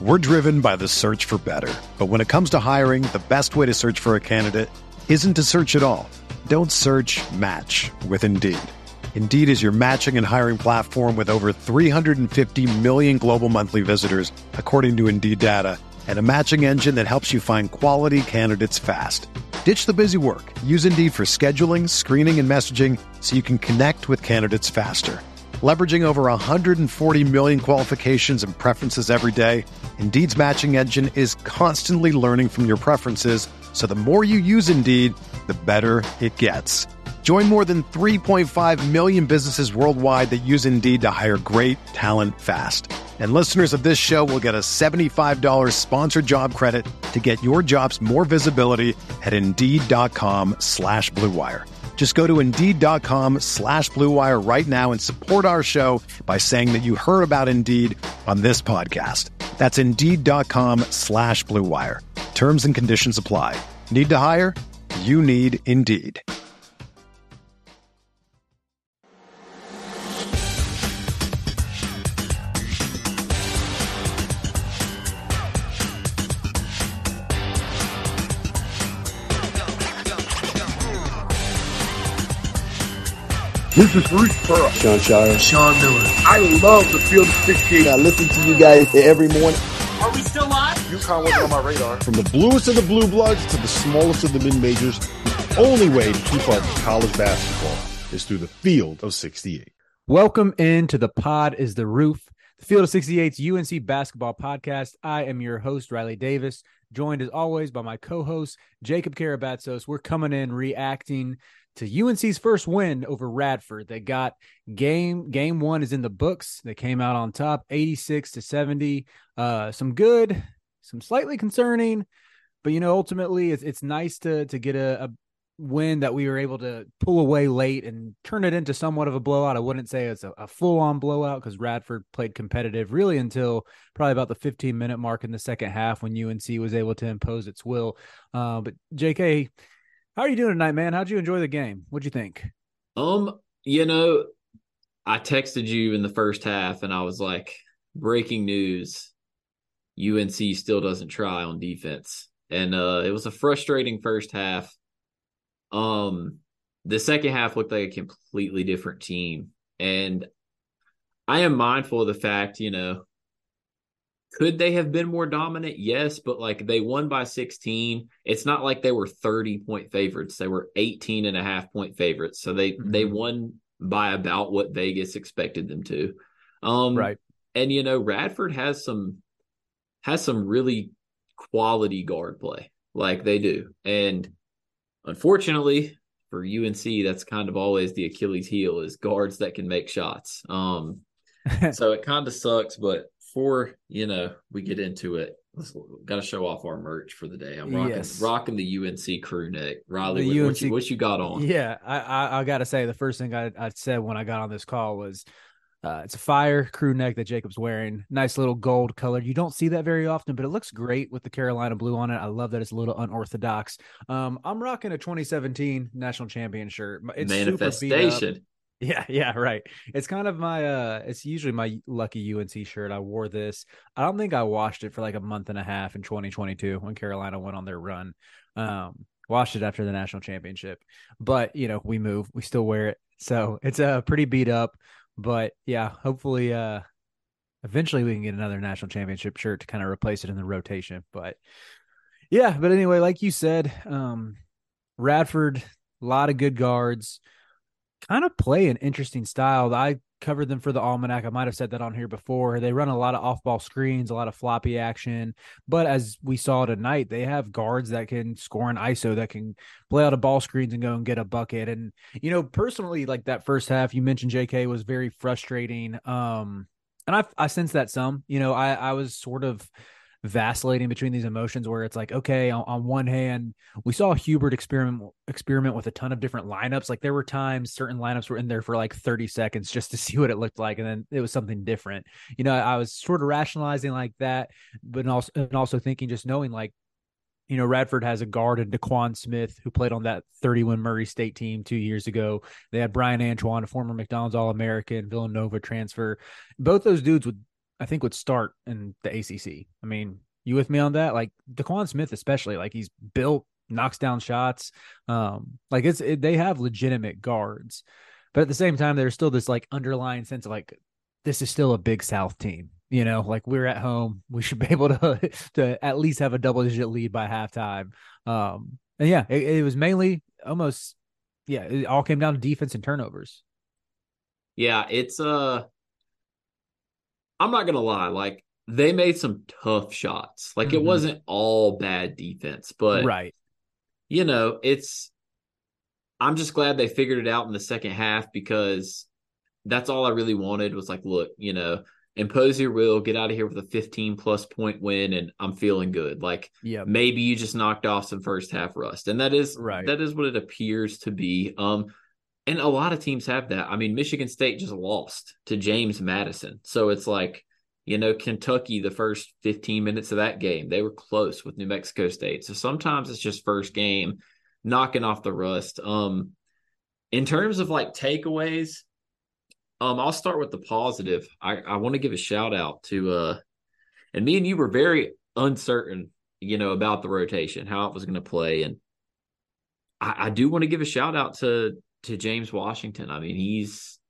We're driven by the search for better. But when it comes to hiring, the best way to search for a candidate isn't to search at all. Don't search, match with Indeed. Indeed is your matching and hiring platform with over 350 million global monthly visitors, according to Indeed data, and a matching engine that helps you find quality candidates fast. Ditch the busy work. Use Indeed for scheduling, screening, and messaging so you can connect with candidates faster. Leveraging over 140 million qualifications and preferences every day, Indeed's matching engine is constantly learning from your preferences, so the more you use Indeed, the better it gets. Join more than 3.5 million businesses worldwide that use Indeed to hire great talent fast. And listeners of this show will get a $75 sponsored job credit to get your jobs more visibility at Indeed.com/Blue Wire. Just go to Indeed.com/Blue Wire right now and support our show by saying that you heard about Indeed on this podcast. That's Indeed.com/Blue Wire. Terms and conditions apply. Need to hire? You need Indeed. This is Bruce Pearl. Sean Shire. Sean Miller. I love the Field of 68. I listen to you guys every morning. Are we still live? UConn wasn't on my radar. From the bluest of the blue bloods to the smallest of the mid-majors, the only way to keep up with college basketball is through the Field of 68. Welcome into the Pod is the Roof, the Field of 68's UNC basketball podcast. I am your host, Riley Davis, joined as always by my co-host, Jacob Karabatsos. We're coming in reacting to UNC's first win over Radford. They got game one is in the books. They came out on top, 86-70. Some good, some slightly concerning, but ultimately it's nice to get a win that we were able to pull away late and turn it into somewhat of a blowout. I wouldn't say it's a full-on blowout because Radford played competitive really until probably about the 15-minute mark in the second half when UNC was able to impose its will. But JK, how are you doing tonight, man? How'd you enjoy the game? What'd you think? I texted you in the first half and I was like, breaking news, UNC still doesn't try on defense. And it was a frustrating first half. The second half looked like a completely different team. And I am mindful of the fact, could they have been more dominant? Yes, but they won by 16. It's not like they were 30-point favorites. They were 18.5-point favorites. So they won by about what Vegas expected them to. Right. And Radford has some really quality guard play, like they do. And unfortunately for UNC, that's kind of always the Achilles heel is guards that can make shots. So it kind of sucks, but before we get into it, got to show off our merch for the day. I'm rocking the UNC crew neck. Riley, what you got on? Yeah, I got to say the first thing I said when I got on this call was it's a fire crew neck that Jacob's wearing. Nice little gold color. You don't see that very often, but it looks great with the Carolina blue on it. I love that it's a little unorthodox. I'm rocking a 2017 national champion shirt. It's manifestation. Yeah, right. It's kind of my it's usually my lucky UNC shirt. I wore this. I don't think I washed it for like a month and a half in 2022 when Carolina went on their run. Washed it after the national championship. But, we still wear it. So it's pretty beat up. But yeah, hopefully eventually we can get another national championship shirt to kind of replace it in the rotation. But yeah, but anyway, like you said, Radford, a lot of good guards. Kind of play an interesting style. I covered them for the Almanac. I might have said that on here before. They run a lot of off-ball screens, a lot of floppy action. But as we saw tonight, they have guards that can score an ISO, that can play out of ball screens and go and get a bucket. And, personally, like that first half, you mentioned JK was very frustrating. And I sensed that some. I was sort of vacillating between these emotions where it's like, okay, on one hand, we saw Hubert experiment with a ton of different lineups. Like there were times certain lineups were in there for like 30 seconds just to see what it looked like. And then it was something different. I was sort of rationalizing like that, but also thinking, just knowing like, Radford has a guard in DeQuan Smith who played on that 30-win Murray State team 2 years ago. They had Brian Antoine, a former McDonald's All-American, Villanova transfer. Both those dudes would I think would start in the ACC. I mean, you with me on that? Like DeQuan Smith, especially, like he's built, knocks down shots. Like they have legitimate guards, but at the same time, there's still this like underlying sense of like, this is still a Big South team. You know, like we're at home, we should be able to at least have a double-digit lead by halftime. And yeah, it was mainly almost, yeah, it all came down to defense and turnovers. Yeah, it's I'm not gonna lie, like they made some tough shots. Like it wasn't all bad defense, but Right. you know, I'm just glad they figured it out in the second half because that's all I really wanted was like, look, you know, impose your will, get out of here with a 15+ point win, and I'm feeling good. Like Yeah. maybe you just knocked off some first half rust. And that is what it appears to be. And a lot of teams have that. I mean, Michigan State just lost to James Madison. So it's like, you know, Kentucky, the first 15 minutes of that game, they were close with New Mexico State. So sometimes it's just first game, knocking off the rust. In terms of like takeaways, I'll start with the positive. I want to give a shout out to and me and you were very uncertain, you know, about the rotation, how it was going to play. And I do want to give a shout out to James Washington. I mean, he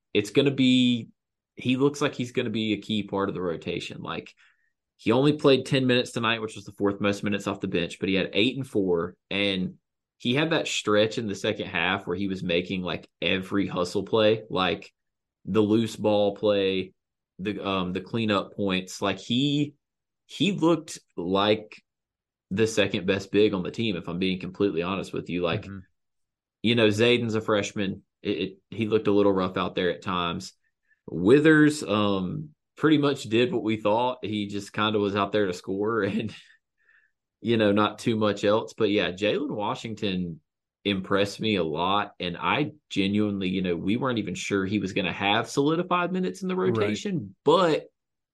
looks like he's going to be a key part of the rotation. Like he only played 10 minutes tonight, which was the fourth most minutes off the bench, but he had 8 and 4. And he had that stretch in the second half where he was making like every hustle play, like the loose ball play, the cleanup points. Like he looked like the second best big on the team, if I'm being completely honest with you. Like, you know, Zayden's a freshman. He looked a little rough out there at times. Withers pretty much did what we thought. He just kind of was out there to score and, you know, not too much else. But yeah, Jalen Washington impressed me a lot. And I genuinely, you know, we weren't even sure he was going to have solidified minutes in the rotation, but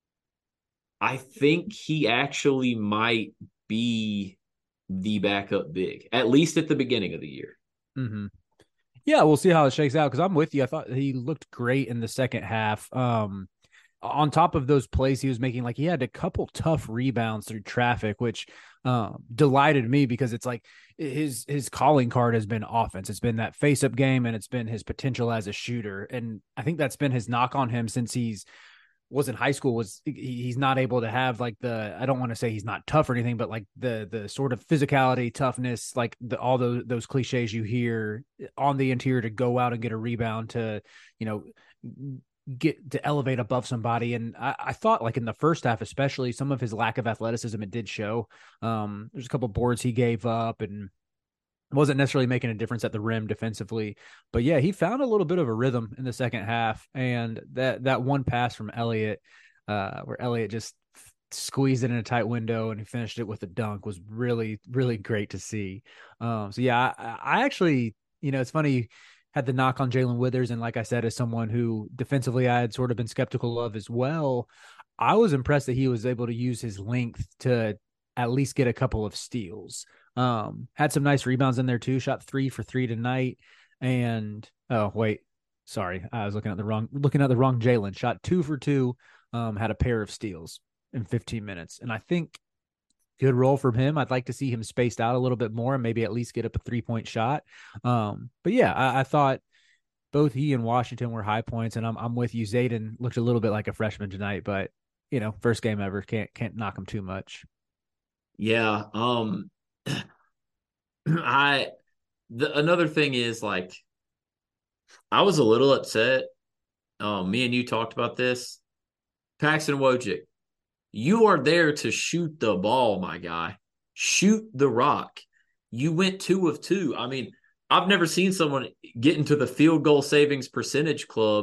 I think he actually might be the backup big, at least at the beginning of the year. Yeah, we'll see how it shakes out because I'm with you. I thought he looked great in the second half. On top of those plays he was making, like he had a couple tough rebounds through traffic, which delighted me because it's like his calling card has been offense. It's been that face-up game, and it's been his potential as a shooter. And I think that's been his knock on him since was in high school, was he's not able to have like I don't want to say he's not tough or anything, but like the sort of physicality, toughness, like all those cliches you hear on the interior to go out and get a rebound, to, you know, get to elevate above somebody. And I thought like in the first half, especially, some of his lack of athleticism, it did show. There's a couple boards he gave up and wasn't necessarily making a difference at the rim defensively, but yeah, he found a little bit of a rhythm in the second half. And that one pass from Elliott, where Elliott just squeezed it in a tight window and he finished it with a dunk, was really, really great to see. So yeah, I actually, you know, it's funny, had the knock on Jalen Withers. And like I said, as someone who defensively I had sort of been skeptical of as well, I was impressed that he was able to use his length to at least get a couple of steals. Had some nice rebounds in there too. Shot 3 for 3 tonight. And oh wait, sorry, I was looking at the wrong Jalen. Shot 2 for 2. Had a pair of steals in 15 minutes. And I think good role from him. I'd like to see him spaced out a little bit more and maybe at least get up a 3-point shot. But yeah, I thought both he and Washington were high points, and I'm with you. Zayden looked a little bit like a freshman tonight, but you know, first game ever, can't knock him too much. Yeah. Another thing is, like, I was a little upset. Me and you talked about this. Paxton Wojcik, you are there to shoot the ball, my guy. Shoot the rock. You went 2 of 2. I mean, I've never seen someone get into the field goal savings percentage club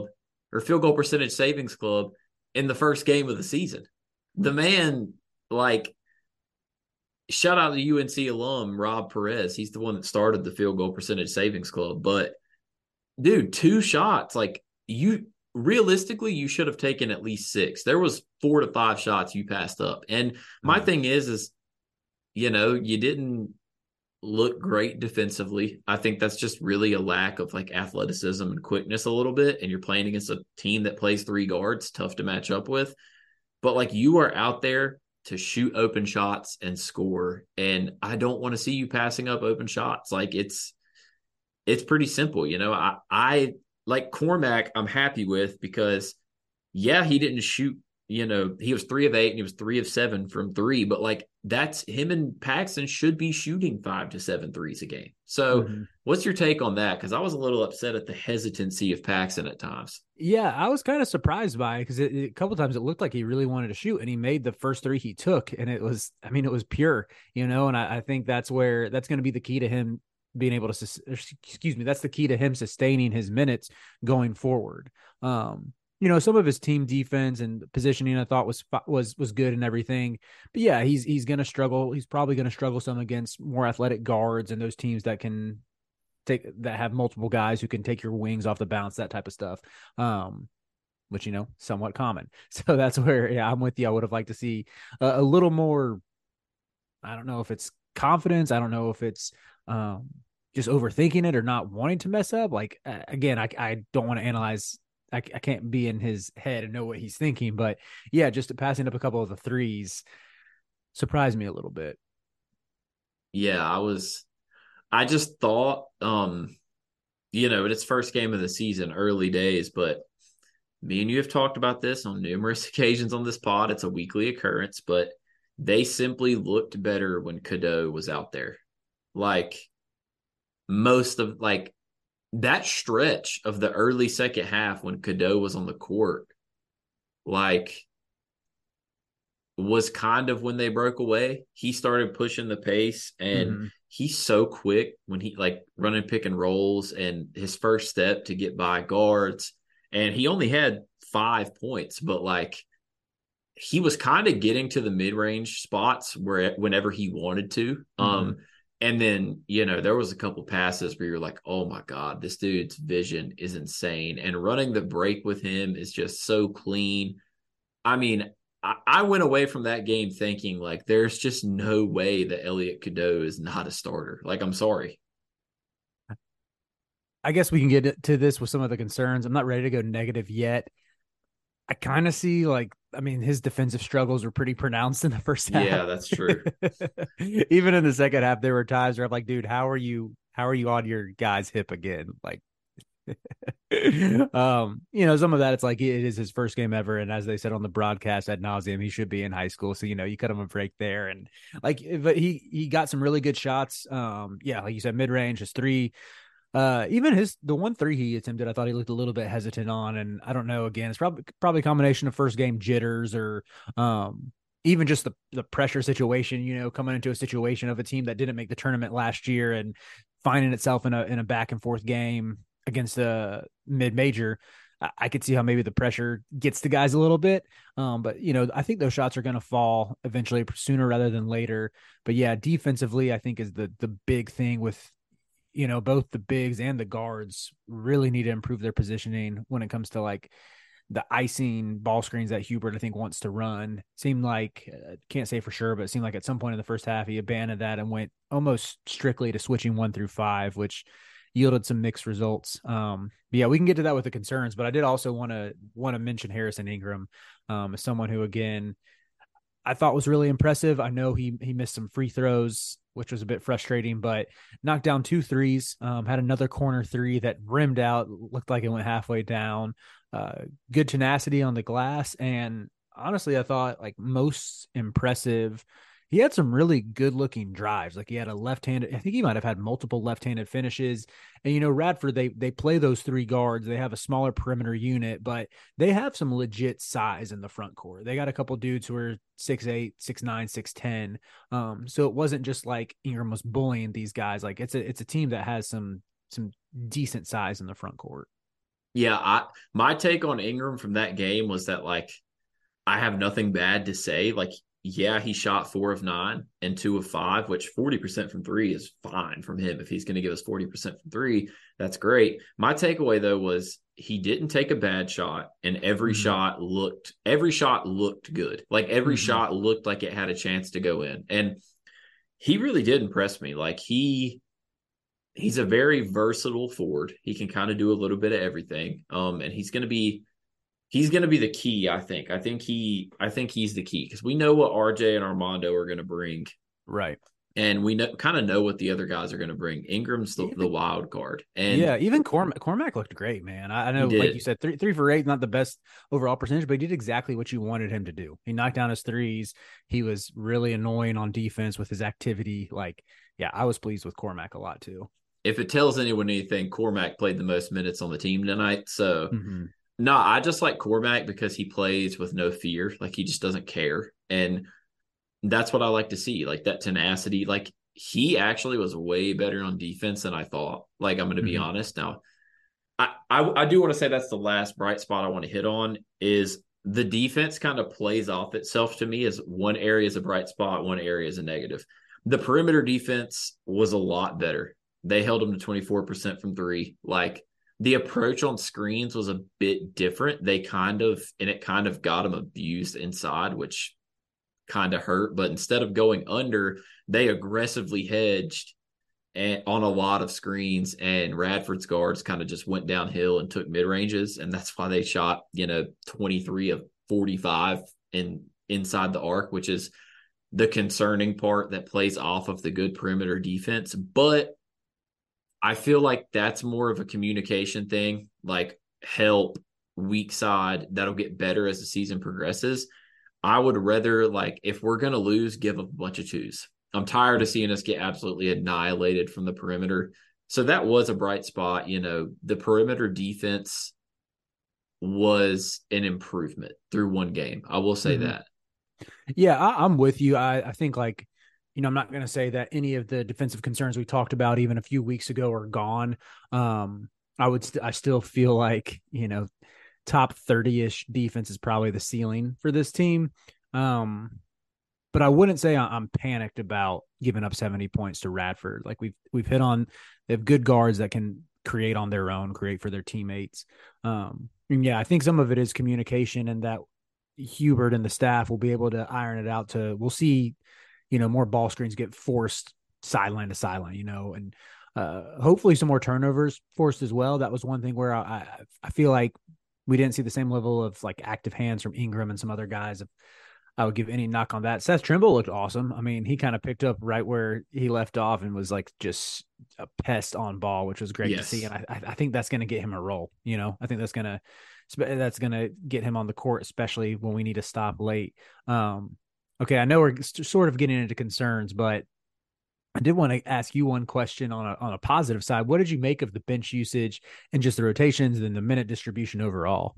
in the first game of the season. The man, like, shout out to UNC alum Rob Perez. He's the one that started the field goal percentage savings club. But dude, 2 shots, like, realistically, you should have taken at least 6. There was 4 to 5 shots you passed up. And my thing is, you know, you didn't look great defensively. I think that's just really a lack of like athleticism and quickness a little bit. And you're playing against a team that plays 3 guards, tough to match up with. but like you are out there to shoot open shots and score. And I don't want to see you passing up open shots. Like it's pretty simple. I like Cormac, I'm happy with because yeah, he didn't shoot, he was 3 of 8 and he was 3 of 7 from 3, but like that's him and Paxson should be shooting 5 to 7 threes a game. So what's your take on that? Because I was a little upset at the hesitancy of Paxson at times. Yeah, I was kind of surprised by it because a couple times it looked like he really wanted to shoot, and he made the first 3 he took, and it was pure, and I think that's going to be the key to him being able to, that's the key to him sustaining his minutes going forward. Some of his team defense and positioning I thought was good and everything, but yeah, he's going to struggle. He's probably going to struggle some against more athletic guards and those teams that have multiple guys who can take your wings off the bounce, that type of stuff. Which, somewhat common. So that's where, yeah, I'm with you. I would have liked to see a little more. I don't know if it's confidence. I don't know if it's just overthinking it or not wanting to mess up. Like, again, I don't want to analyze. I can't be in his head and know what he's thinking, but yeah, just passing up a couple of the threes surprised me a little bit. Yeah, I just thought, in its first game of the season, early days, but me and you have talked about this on numerous occasions on this pod. It's a weekly occurrence, but they simply looked better when Cadeau was out there. Like most of that stretch of the early second half when Cadeau was on the court, was kind of when they broke away. He started pushing the pace, and he's so quick when he running pick and rolls and his first step to get by guards. And he only had 5 points, but he was kind of getting to the mid-range spots whenever he wanted to. And then, there was a couple passes where you're like, oh my God, this dude's vision is insane. And running the break with him is just so clean. I mean, I went away from that game thinking there's just no way that Elliot Cadeau is not a starter. I'm sorry. I guess we can get to this with some of the concerns. I'm not ready to go negative yet. I kind of see his defensive struggles were pretty pronounced in the first half. Yeah, that's true. Even in the second half, there were times where I'm like, dude, how are you on your guy's hip again? Some of that, it's it is his first game ever. And as they said on the broadcast ad nauseum, he should be in high school. So, you cut him a break there. And but he got some really good shots. Yeah, like you said, mid-range, his 3. Even the 1 3 he attempted, I thought he looked a little bit hesitant on, and I don't know. Again, it's probably a combination of first game jitters or even just the pressure situation. Coming into a situation of a team that didn't make the tournament last year and finding itself in a back and forth game against a mid-major. I could see how maybe the pressure gets the guys a little bit. But I think those shots are going to fall eventually, sooner rather than later. But yeah, defensively, I think is the big thing with. Both the bigs and the guards really need to improve their positioning when it comes to the icing ball screens that Hubert, I think, wants to run. Seemed can't say for sure, but it seemed like at some point in the first half, he abandoned that and went almost strictly to switching 1 through 5, which yielded some mixed results. But yeah, we can get to that with the concerns, but I did also want to mention Harrison Ingram as someone who, again, I thought was really impressive. I know he missed some free throws, which was a bit frustrating, but knocked down 2 threes, had another corner 3 that rimmed out, looked like it went halfway down. Good tenacity on the glass. And honestly, I thought most impressive, he had some really good looking drives. He had a left-handed, I think he might've had multiple left-handed finishes. And, Radford, they play those 3 guards. They have a smaller perimeter unit, but they have some legit size in the front court. They got a couple dudes who are 6'8", 6'9", 6'10". So it wasn't just Ingram was bullying these guys. It's a team that has some decent size in the front court. Yeah. My take on Ingram from that game was that I have nothing bad to say. Yeah, he shot 4 of 9 and 2 of 5, which 40% from 3 is fine from him. If he's going to give us 40% from 3, that's great. My takeaway though was he didn't take a bad shot, and every shot looked good. Every shot looked like it had a chance to go in, and he really did impress me. He's a very versatile forward. He can kind of do a little bit of everything. And he's going to be he's going to be the key. I think he's the key because we know what RJ and Armando are going to bring, Right. and we kind of know what the other guys are going to bring. Ingram's the wild card, and yeah, even Cormac looked great, man. I know, he like did. you said, three for eight, not the best overall percentage, but he did exactly what you wanted him to do. He knocked down his threes. He was really annoying on defense with his activity. Like, yeah, I was pleased with Cormac a lot too. If it tells anyone anything, Cormac played the most minutes on the team tonight. So, Mm-hmm. no, I just like Cormac because he plays with no fear. Like, he just doesn't care. And that's what I like to see, like that tenacity. Like, he was way better on defense than I thought. Like, I'm going to be honest. Now, I do want to say that's the last bright spot I want to hit on is the defense kind of plays off itself to me as one area is a bright spot, one area is a negative. The perimeter defense was a lot better. They held them to 24% from three. Like, the approach on screens was a bit different. It kind of got them abused inside, which kind of hurt. But instead of going under, they aggressively hedged on a lot of screens, and Radford's guards kind of just went downhill and took mid ranges, and that's why they shot 23 of 45 inside the arc, which is the concerning part that plays off of the good perimeter defense. But I feel like that's more of a communication thing, like help weak side that'll get better as the season progresses. I would rather, like, if we're going to lose, give up a bunch of twos. I'm tired of seeing us get absolutely annihilated from the perimeter. So that was a bright spot. The perimeter defense was an improvement through one game. I will say that. Yeah, I'm with you. I think, like, I'm not going to say that any of the defensive concerns we talked about even a few weeks ago are gone. I still feel like, top 30-ish defense is probably the ceiling for this team. But I wouldn't say I'm panicked about giving up 70 points to Radford. Like, we've hit on, they have good guards that can create on their own, create for their teammates. And yeah, I think some of it is communication, and that Hubert and the staff will be able to iron it out. We'll see, more ball screens get forced sideline to sideline, and hopefully some more turnovers forced as well. That was one thing where I feel like we didn't see the same level of, like, active hands from Ingram and some other guys. I would give any knock on that. Seth Trimble looked awesome. I mean, he kind of picked up right where he left off and was, like, just a pest on ball, which was great to see. And I think that's going to get him a role. I think that's going to get him on the court, especially when we need to stop late. Okay, I know we're sort of getting into concerns, but I did want to ask you one question on a positive side. What did you make of the bench usage and just the rotations and the minute distribution overall?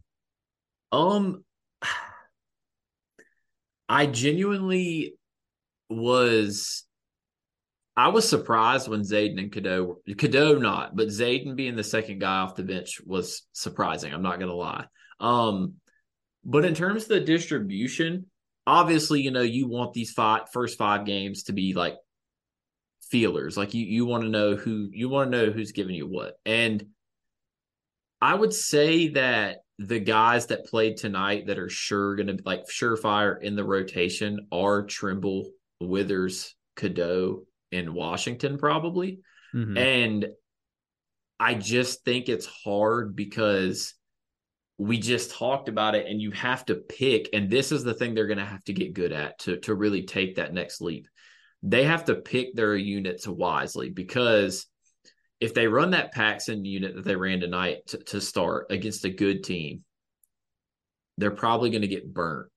I genuinely was surprised when Zayden and Cadeau not, but Zayden being the second guy off the bench was surprising. I'm not going to lie. But in terms of the distribution, obviously, you want these first 5 games to be like feelers. Like, you want to know who's giving you what. And I would say that the guys that played tonight that are going to, like, surefire in the rotation are Trimble, Withers, Cadeau, and Washington probably. Mm-hmm. And I just think it's hard because we just talked about it, and you have to pick, and this is the thing they're going to have to get good at to really take that next leap. They have to pick their units wisely, because if they run that Paxson unit that they ran tonight to start against a good team, they're probably going to get burnt.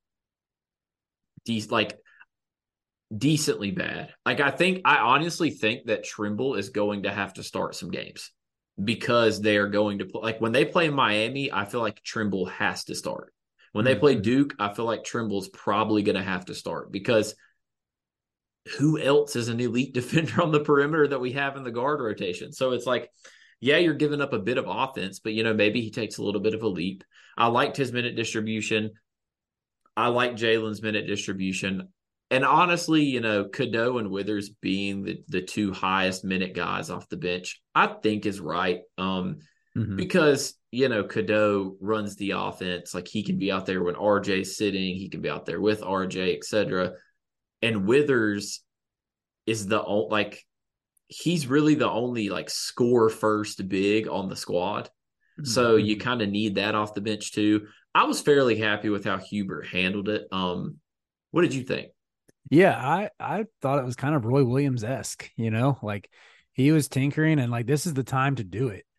Decently bad. Like, I honestly think that Trimble is going to have to start some games, because they are going to play. Like, when they play Miami, I feel like Trimble has to start. When they play Duke, I feel like Trimble's probably going to have to start, because who else is an elite defender on the perimeter that we have in the guard rotation? So it's like, yeah, you're giving up a bit of offense, but, maybe he takes a little bit of a leap. I liked his minute distribution. I like Jalen's minute distribution. And honestly, Cadeau and Withers being the 2 highest minute guys off the bench, I think is right. Because, Cadeau runs the offense. Like, he can be out there when RJ's sitting. He can be out there with RJ, etc. And Withers is he's really the only, like, score first big on the squad. So you kind of need that off the bench too. I was fairly happy with how Hubert handled it. What did you think? Yeah, I thought it was kind of Roy Williams-esque, like he was tinkering and like this is the time to do it.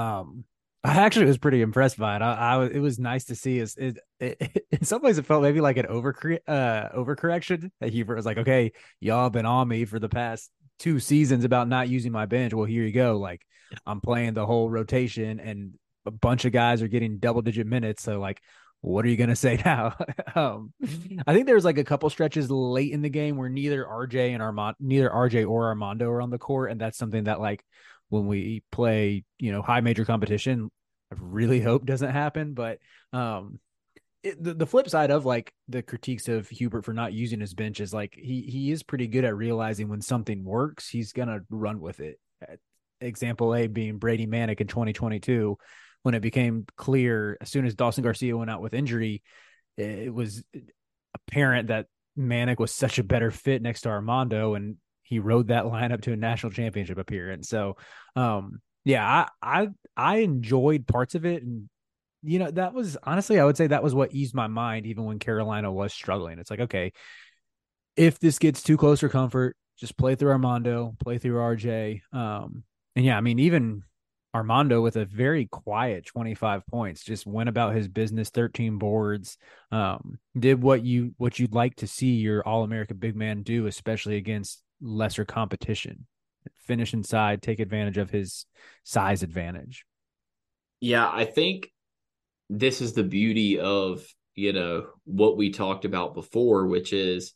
I actually was pretty impressed by it. It was nice to see in some ways it felt maybe like an overcorrection that Hubert was like, okay, y'all been on me for the past 2 seasons about not using my bench. Well, here you go. Like I'm playing the whole rotation and a bunch of guys are getting double-digit minutes. So like, what are you gonna say now? I think there was like a couple stretches late in the game where neither RJ or Armando are on the court, and that's something that like when we play, high major competition, I really hope doesn't happen. But the flip side of like the critiques of Hubert for not using his bench is like he is pretty good at realizing when something works, he's gonna run with it. Example A being Brady Manek in 2022. When it became clear, as soon as Dawson Garcia went out with injury, it was apparent that Manek was such a better fit next to Armando, and he rode that lineup to a national championship appearance. So, yeah, I enjoyed parts of it, and that was honestly, I would say that was what eased my mind, even when Carolina was struggling. It's like, okay, if this gets too close for comfort, just play through Armando, play through RJ, and yeah, I mean, even Armando with a very quiet 25 points, just went about his business, 13 boards, did what you'd like to see your All-America big man do, especially against lesser competition. Finish inside, take advantage of his size advantage. Yeah, I think this is the beauty of, what we talked about before, which is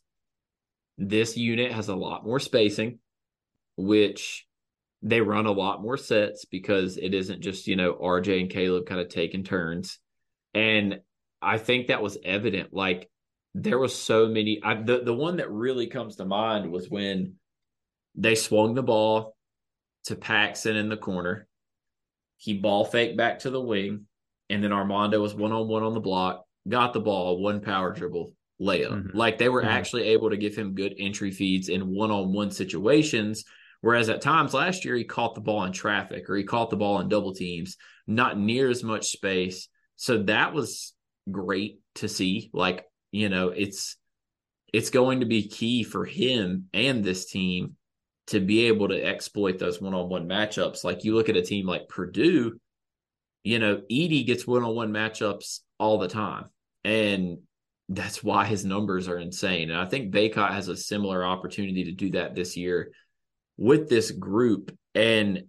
this unit has a lot more spacing, which they run a lot more sets because it isn't just, RJ and Caleb kind of taking turns. And I think that was evident. Like there was so many, the one that really comes to mind was when they swung the ball to Paxson in the corner. He ball faked back to the wing. And then Armando was one-on-one on the block, got the ball, one power dribble layup. Mm-hmm. Like they were Mm-hmm. actually able to give him good entry feeds in one-on-one situations. Whereas at times last year, he caught the ball in traffic or he caught the ball in double teams, not near as much space. So that was great to see. Like, it's going to be key for him and this team to be able to exploit those one-on-one matchups. Like you look at a team like Purdue, Edey gets one-on-one matchups all the time. And that's why his numbers are insane. And I think Bacot has a similar opportunity to do that this year with this group. And,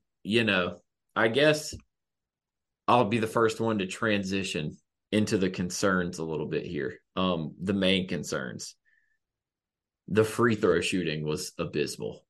I guess I'll be the first one to transition into the concerns a little bit here. The main concerns. The free throw shooting was abysmal.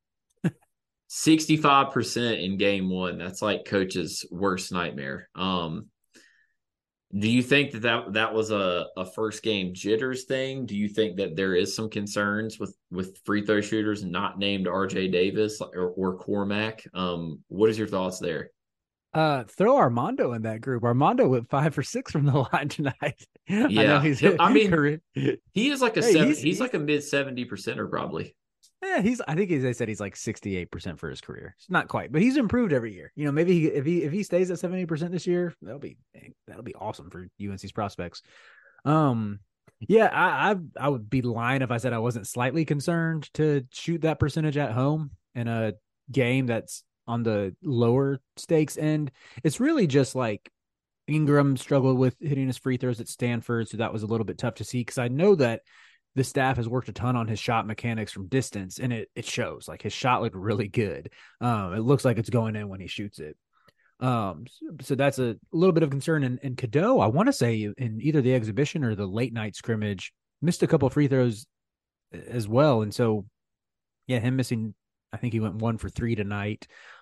65% in game one. That's like coach's worst nightmare. Do you think that was a first game jitters thing? Do you think that there is some concerns with free throw shooters not named RJ Davis or Cormac? What is your thoughts there? Throw Armando in that group. Armando went 5 for 6 from the line tonight. Yeah, he is like he's like a mid 70%er probably. Yeah, I think they said he's like 68% for his career. It's not quite, but he's improved every year. Maybe if he stays at 70% this year, that'll be awesome for UNC's prospects. Yeah, I would be lying if I said I wasn't slightly concerned to shoot that percentage at home in a game that's on the lower stakes end. It's really just like Ingram struggled with hitting his free throws at Stanford, so that was a little bit tough to see because I know that the staff has worked a ton on his shot mechanics from distance, and it shows. Like his shot looked really good. It looks like it's going in when he shoots it. So that's a little bit of concern. And Cadeau, I want to say in either the exhibition or the late night scrimmage, missed a couple of free throws as well. And so, yeah, him missing, I think he went 1 for 3 tonight.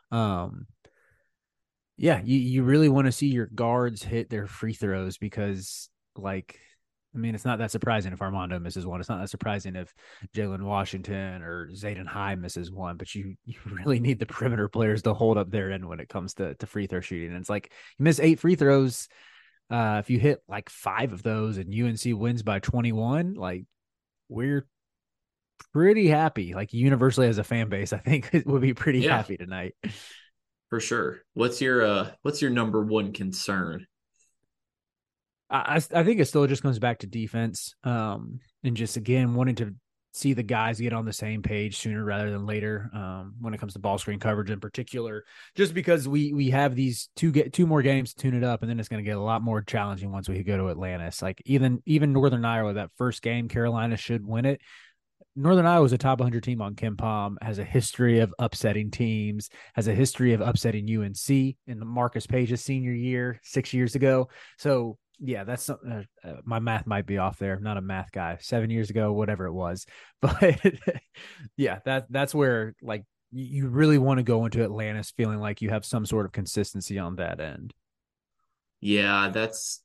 Yeah, you really want to see your guards hit their free throws because, like, I mean, it's not that surprising if Armando misses one. It's not that surprising if Jalen Washington or Zayden High misses one, but you really need the perimeter players to hold up their end when it comes to free throw shooting. And it's like you miss 8 free throws. If you hit like 5 of those and UNC wins by 21, like we're pretty happy. Like universally as a fan base, I think it would be pretty happy tonight. For sure. What's your number one concern? I think it still just comes back to defense, and just again wanting to see the guys get on the same page sooner rather than later. When it comes to ball screen coverage in particular, just because we have these two more games to tune it up, and then it's going to get a lot more challenging once we go to Atlantis. Like even Northern Iowa, that first game, Carolina should win it. Northern Iowa is a top 100 team on KenPom, has a history of upsetting teams, has a history of upsetting UNC in the Marcus Page's senior year 6 years ago. So yeah, that's my math might be off there. I'm not a math guy. 7 years ago, whatever it was, but yeah, that's where like you really want to go into Atlantis feeling like you have some sort of consistency on that end. Yeah, that's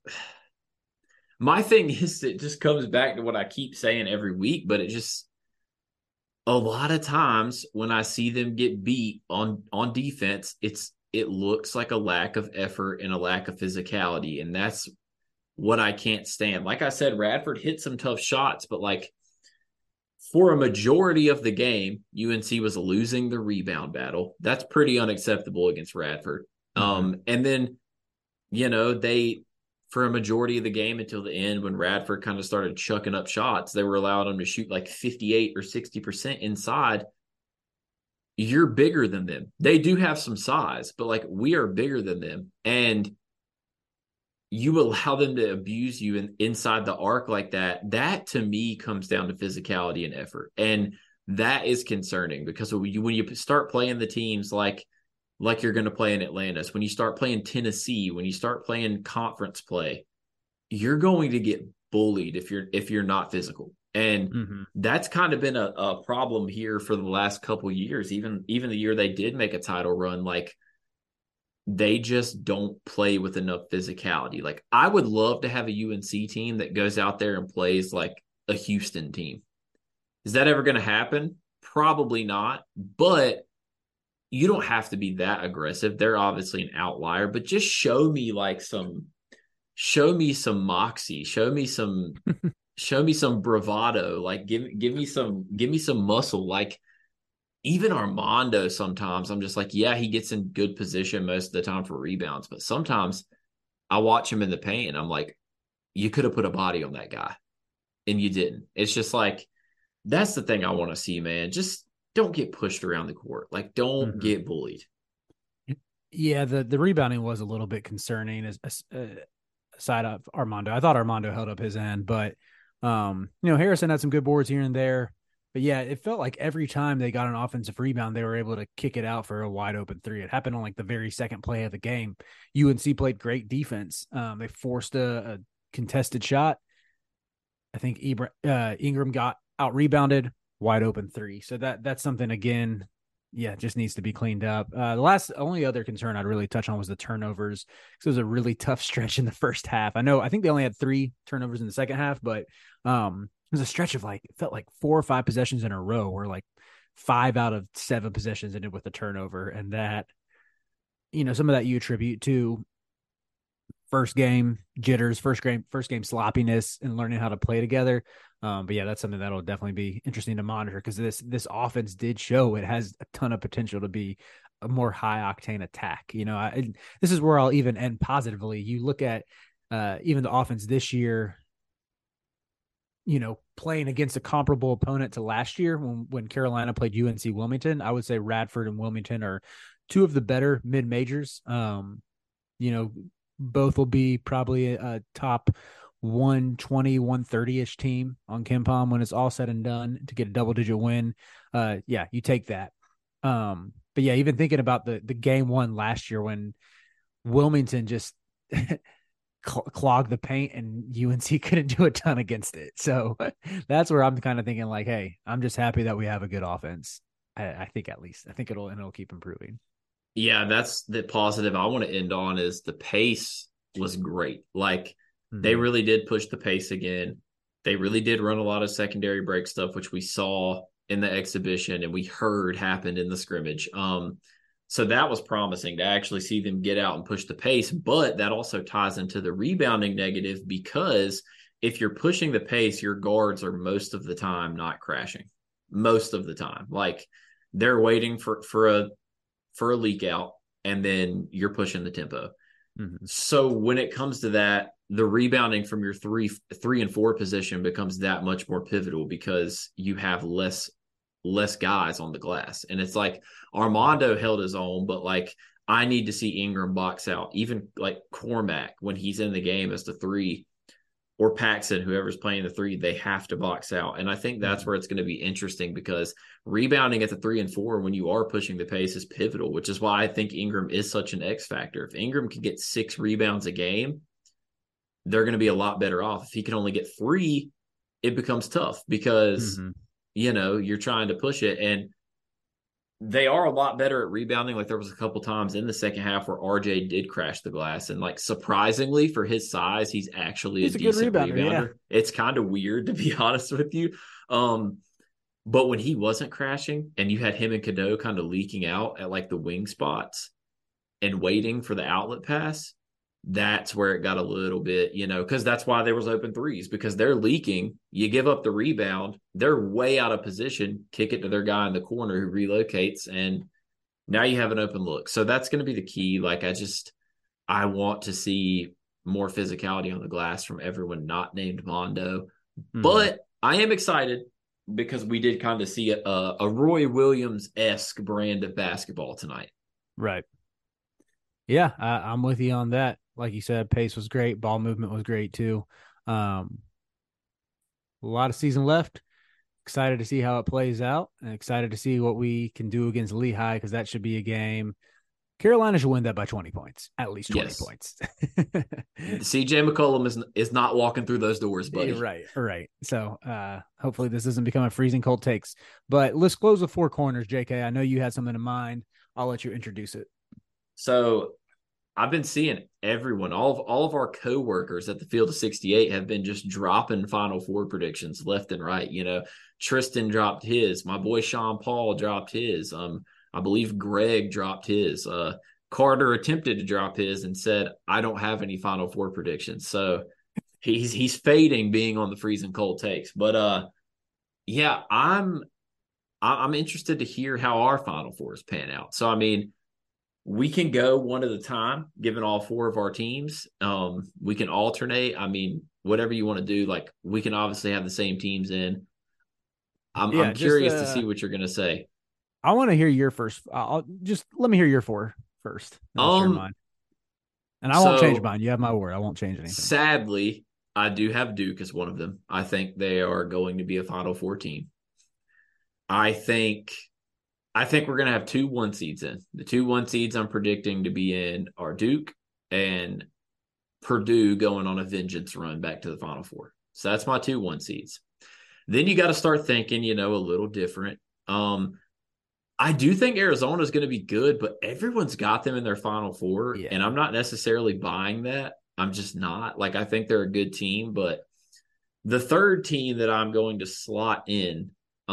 my thing is it just comes back to what I keep saying every week, but it just a lot of times when I see them get beat on defense, it looks like a lack of effort and a lack of physicality, and that's what I can't stand. Like I said, Radford hit some tough shots, but like for a majority of the game, UNC was losing the rebound battle. That's pretty unacceptable against Radford. And then, they for a majority of the game until the end, when Radford kind of started chucking up shots, they were allowing them to shoot like 58 or 60% inside. You're bigger than them. They do have some size, but like we are bigger than them. And you allow them to abuse you inside the arc like that. That to me comes down to physicality and effort. And that is concerning because when you start playing the teams like you're going to play in Atlantis, when you start playing Tennessee, when you start playing conference play, you're going to get bullied if you're not physical. And that's kind of been a problem here for the last couple of years. Even the year they did make a title run, like they just don't play with enough physicality. Like I would love to have a UNC team that goes out there and plays like a Houston team. Is that ever going to happen? Probably not, but you don't have to be that aggressive. They're obviously an outlier, but just show me some moxie, show me some bravado, like give me some muscle. Like even Armando, sometimes I'm just like, yeah, he gets in good position most of the time for rebounds, but sometimes I watch him in the paint and I'm like, you could have put a body on that guy and you didn't. It's just like, that's the thing I want to see, man. Just don't get pushed around the court. Like, don't get bullied. Yeah, the rebounding was a little bit concerning aside of Armando. I thought Armando held up his end, but Harrison had some good boards here and there. But yeah, it felt like every time they got an offensive rebound, they were able to kick it out for a wide open three. It happened on like the very second play of the game. UNC played great defense. They forced a contested shot. I think Ingram got out rebounded, wide open three. So that's something, again, just needs to be cleaned up. The only other concern I'd really touch on was the turnovers, because it was a really tough stretch in the first half. I think they only had 3 turnovers in the second half, but it was a stretch of it felt like 4 or 5 possessions in a row where like 5 out of 7 possessions ended with a turnover. And that, some of that you attribute to first game jitters, first game sloppiness, and learning how to play together. But yeah, that's something that'll definitely be interesting to monitor, because this offense did show it has a ton of potential to be a more high octane attack. This is where I'll even end positively. You look at even the offense this year, playing against a comparable opponent to last year when Carolina played UNC Wilmington. I would say Radford and Wilmington are 2 of the better mid-majors. Both will be probably a top 120, 130-ish team on KenPom when it's all said and done to get a double-digit win. You take that. But yeah, even thinking about the game 1 last year when Wilmington just clogged the paint and UNC couldn't do a ton against it. So that's where I'm kind of thinking like, hey, I'm just happy that we have a good offense. I think at least. I think it'll keep improving. Yeah, that's the positive I want to end on, is the pace was great. Like they really did push the pace again. They really did run a lot of secondary break stuff, which we saw in the exhibition and we heard happened in the scrimmage. So that was promising to actually see them get out and push the pace. But that also ties into the rebounding negative, because if you're pushing the pace, your guards are most of the time not crashing. Most of the time. Like they're waiting for a leak out. and then you're pushing the tempo. Mm-hmm. So when it comes to that, the rebounding from your three and four position becomes that much more pivotal because you have less guys on the glass. And it's like Armando held his own, but like I need to see Ingram box out. Even like Cormac, when he's in the game as the three, or Paxson, whoever's playing the three, they have to box out. And I think that's where it's going to be interesting because rebounding at the 3 and 4 when you are pushing the pace is pivotal, which is why I think Ingram is such an X factor. If Ingram can get 6 rebounds a game, they're going to be a lot better off. If he can only get 3, it becomes tough because, you're trying to push it. And they are a lot better at rebounding. Like there was a couple times in the second half where RJ did crash the glass. And like surprisingly for his size, he's actually a decent rebounder. Yeah. It's kind of weird to be honest with you. But when he wasn't crashing and you had him and Cadeau kind of leaking out at like the wing spots and waiting for the outlet pass, that's where it got a little bit, because that's why there was open threes, because they're leaking. You give up the rebound, they're way out of position, kick it to their guy in the corner who relocates, and now you have an open look. So that's going to be the key. Like I want to see more physicality on the glass from everyone not named Mondo. But I am excited because we did kind of see a Roy Williams-esque brand of basketball tonight. Right. Yeah, I'm with you on that. Like you said, pace was great. Ball movement was great too. A lot of season left. Excited to see how it plays out and excited to see what we can do against Lehigh because that should be a game. Carolina should win that by 20 points, at least 20 points. CJ McCollum is not walking through those doors, buddy. Right. So hopefully this doesn't become a freezing cold takes. But let's close the four corners, JK. I know you had something in mind. I'll let you introduce it. So I've been seeing everyone, all of our coworkers at the Field of 68 have been just dropping Final Four predictions left and right. Tristan dropped his. My boy Sean Paul dropped his. I believe Greg dropped his. Carter attempted to drop his and said, "I don't have any Final Four predictions." So he's fading being on the freezing cold takes. But yeah, I'm interested to hear how our Final Fours pan out. So I mean, we can go one at a time, given all four of our teams. We can alternate. I mean, whatever you want to do. Like, we can obviously have the same teams in. I'm curious to see what you're going to say. I want to hear your first. Let me hear your four first. I'll share mine. And I won't change mine. You have my word. I won't change anything. Sadly, I do have Duke as one of them. I think they are going to be a Final Four team. I think we're going to have 2 1 seeds in. The 2 1 seeds I'm predicting to be in are Duke and Purdue going on a vengeance run back to the Final Four. So that's my 2 1 seeds. Then you got to start thinking, a little different. I do think Arizona is going to be good, but everyone's got them in their Final Four, and I'm not necessarily buying that. I'm just not. Like, I think they're a good team, but the third team that I'm going to slot in,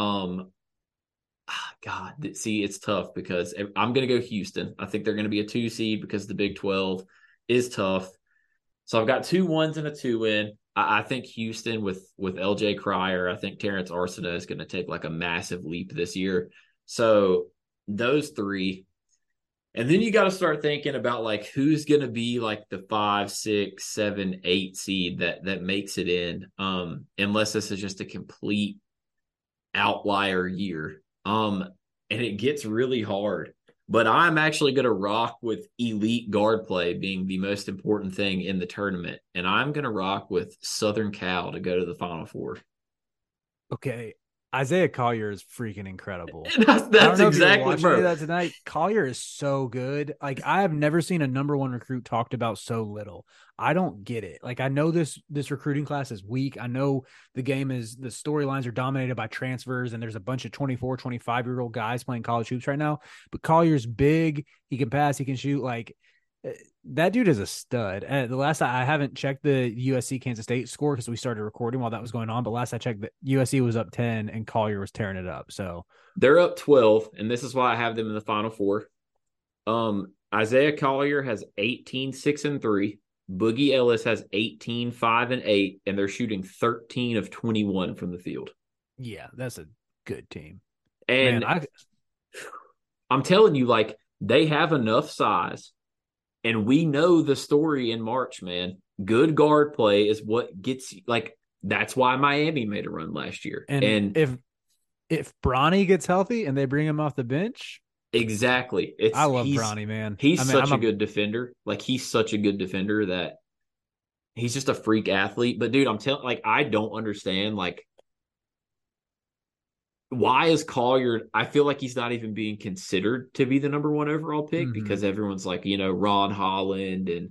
God, see, it's tough because I'm going to go Houston. I think they're going to be a 2 seed because the Big 12 is tough. So I've got 2 1s and a 2 in. I think Houston with LJ Cryer, I think Terrence Arsenault is going to take like a massive leap this year. So those 3. And then you got to start thinking about like who's going to be like the 5, 6, 7, 8 seed that makes it in, unless this is just a complete outlier year. And it gets really hard. But I'm actually going to rock with elite guard play being the most important thing in the tournament. And I'm going to rock with Southern Cal to go to the Final Four. Okay. Isaiah Collier is freaking incredible. That's exactly bro. That tonight. Collier is so good. Like, I have never seen a number 1 recruit talked about so little. I don't get it. Like, I know this recruiting class is weak. I know the storylines are dominated by transfers and there's a bunch of 24, 25-year-old guys playing college hoops right now. But Collier's big. He can pass. He can shoot. Like, that dude is a stud. The last I haven't checked the USC Kansas State score because we started recording while that was going on. But last I checked, the USC was up 10 and Collier was tearing it up. So they're up 12, and this is why I have them in the Final Four. Isaiah Collier has 18, 6, and 3. Boogie Ellis has 18, 5, and 8, and they're shooting 13 of 21 from the field. Yeah, that's a good team. And I'm telling you, like, they have enough size, and we know the story in March, man. Good guard play is what gets like. That's why Miami made a run last year. And if Bronny gets healthy and they bring him off the bench, exactly, I love Bronny, man. He's such a good defender. Like he's such a good defender that he's just a freak athlete. But dude, I'm telling, like, I don't understand, like, why is Collier? I feel like he's not even being considered to be the number 1 overall pick because everyone's like, Ron Holland and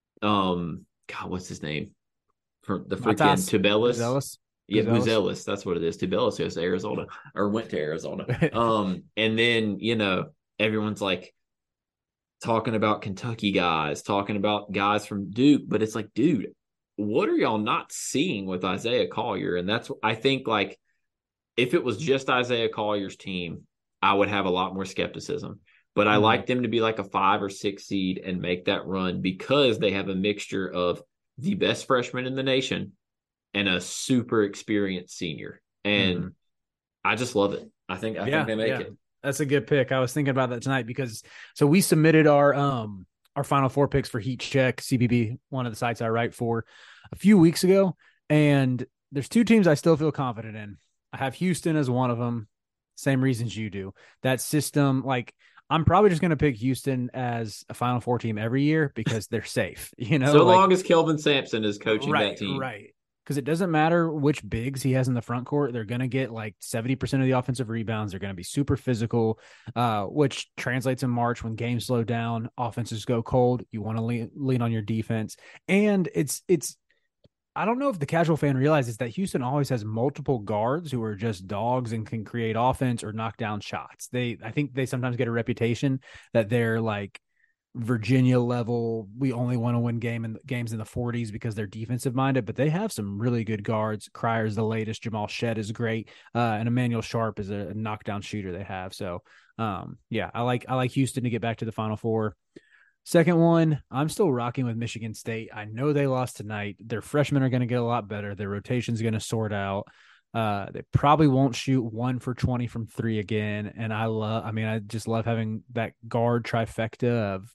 God, what's his name from the freaking Tubelis? Yeah, Buzelis. That's what it is. Tubelis goes to Arizona or went to Arizona. And then everyone's like talking about Kentucky guys, talking about guys from Duke, but it's like, dude, what are y'all not seeing with Isaiah Collier? And that's, I think, like, if it was just Isaiah Collier's team, I would have a lot more skepticism. But I like them to be like a 5 or 6 seed and make that run because they have a mixture of the best freshman in the nation and a super experienced senior. And I just love it. I think they make it. That's a good pick. I was thinking about that tonight because we submitted our Final Four picks for Heat Check, CBB, one of the sites I write for, a few weeks ago. And there's 2 teams I still feel confident in. I have Houston as one of them. Same reasons you do. That system, like, I'm probably just going to pick Houston as a Final Four team every year because they're safe. So long as Kelvin Sampson is coaching that team. Right. Because it doesn't matter which bigs he has in the front court. They're going to get like 70% of the offensive rebounds. They're going to be super physical, which translates in March when games slow down, offenses go cold. You want to lean on your defense. And it's I don't know if the casual fan realizes that Houston always has multiple guards who are just dogs and can create offense or knock down shots. I think they sometimes get a reputation that they're like Virginia level. We only want to win games in the 40s because they're defensive minded, but they have some really good guards. Cryer's the latest. Jamal Shedd is great. And Emmanuel Sharp is a knockdown shooter they have. So I like Houston to get back to the Final Four. Second one, I'm still rocking with Michigan State. I know they lost tonight. Their freshmen are going to get a lot better. Their rotation's going to sort out. They probably won't shoot 1 for 20 from 3 again. And I just love having that guard trifecta of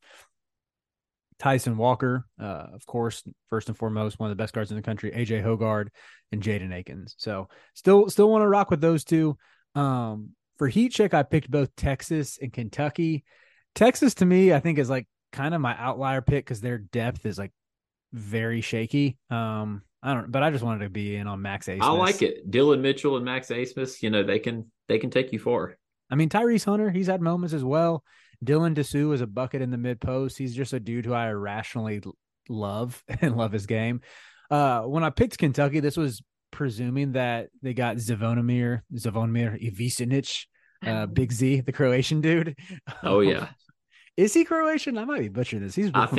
Tyson Walker, of course, first and foremost, one of the best guards in the country, AJ Hoggard and Jaden Akins. So still want to rock with those 2. For Heat Check, I picked both Texas and Kentucky. Texas, to me, I think is like kind of my outlier pick because their depth is like very shaky. But I just wanted to be in on Max Abmas. I like it. Dylan Mitchell and Max Abmas, they can take you far. I mean, Tyrese Hunter, he's had moments as well. Dylan Dessou is a bucket in the mid post. He's just a dude who I irrationally love and love his game. When I picked Kentucky, this was presuming that they got Zvonimir Ivicinic, Big Z, the Croatian dude. Oh yeah. Is he Croatian? I might be butchering this. I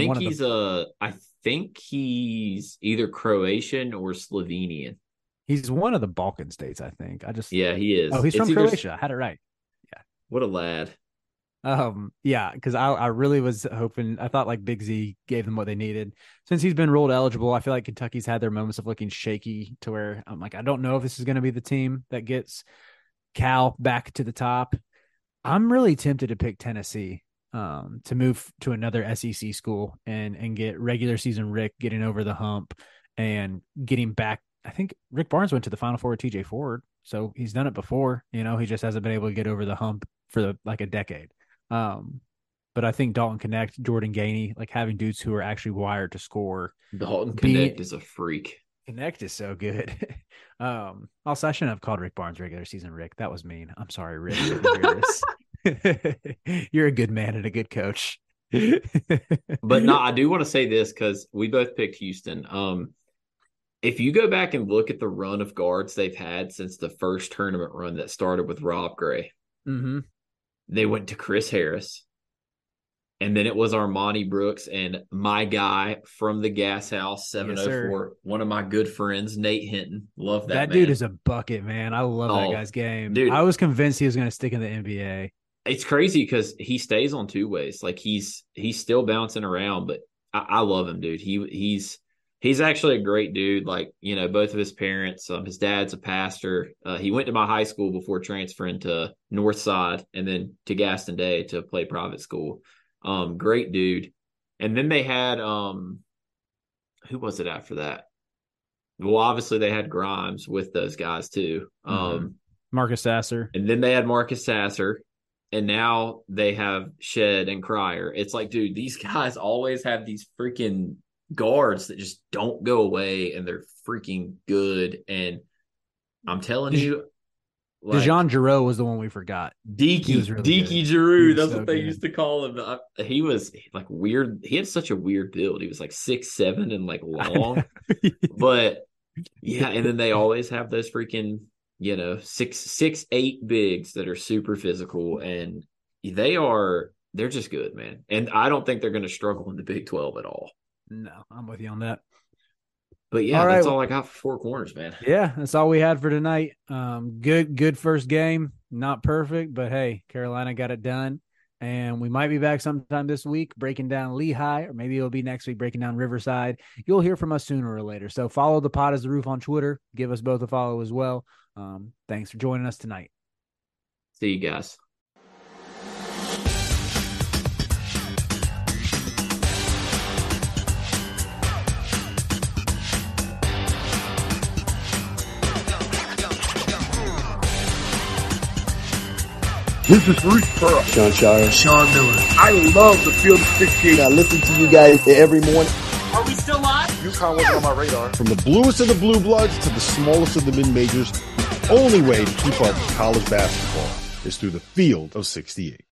think he's either Croatian or Slovenian. He's one of the Balkan states, I think. Yeah, he is. Oh, he's from Croatia. I had it right. Yeah. What a lad. Yeah, because I really was hoping. I thought like Big Z gave them what they needed. Since he's been ruled eligible, I feel like Kentucky's had their moments of looking shaky to where I'm like, I don't know if this is going to be the team that gets Cal back to the top. I'm really tempted to pick Tennessee. To move to another SEC school and get regular season Rick getting over the hump and getting back. I think Rick Barnes went to the Final Four with TJ Ford, so he's done it before. He just hasn't been able to get over the hump for like a decade. But I think Dalton Connect, Jordan Gainey, like having dudes who are actually wired to score. Dalton Connect is a freak. Connect is so good. Also, I shouldn't have called Rick Barnes regular season Rick. That was mean. I'm sorry, Rick. If you hear this. You're a good man and a good coach. But no, I do want to say this because we both picked Houston. If you go back and look at the run of guards they've had since the first tournament run that started with Rob Gray, they went to Chris Harris, and then it was Armani Brooks and my guy from the Gas House 704, one of my good friends, Nate Hinton. Love that man. Dude is a bucket, man. I love that guy's game. Dude, I was convinced he was going to stick in the NBA. It's crazy because he stays on 2 ways. Like he's still bouncing around, but I love him, dude. He's He's actually a great dude. Like, both of his parents, his dad's a pastor. He went to my high school before transferring to Northside and then to Gaston Day to play private school. Great dude. And then they had, who was it after that? Well, obviously they had Grimes with those guys too. Marcus Sasser. And then they had Marcus Sasser. And now they have Shed and Cryer. It's like, dude, these guys always have these freaking guards that just don't go away, and they're freaking good. And I'm telling you, like, DeJon Jarreau was the one we forgot. Deaky Giroux. That's so what they good. used to call him. He was like weird. He had such a weird build. He was like 6'7" and like long. But yeah, and then they always have those freaking 6'8" bigs that are super physical, and they're just good, man. And I don't think they're going to struggle in the Big 12 at all. No, I'm with you on that. But yeah, that's all I got for Four Corners, man. Yeah, that's all we had for tonight. Good first game. Not perfect, but hey, Carolina got it done. And we might be back sometime this week breaking down Lehigh, or maybe it'll be next week breaking down Riverside. You'll hear from us sooner or later. So follow the Pod as the Roof on Twitter. Give us both a follow as well. Thanks for joining us tonight. See you guys. This is Reese Pearl. Sean Shire. Sean Miller. I love the Field of 68. I listen to you guys every morning. Are we still live? UConn wasn't on my radar. From the bluest of the blue bloods to the smallest of the mid-majors, the only way to keep up with college basketball is through the Field of 68.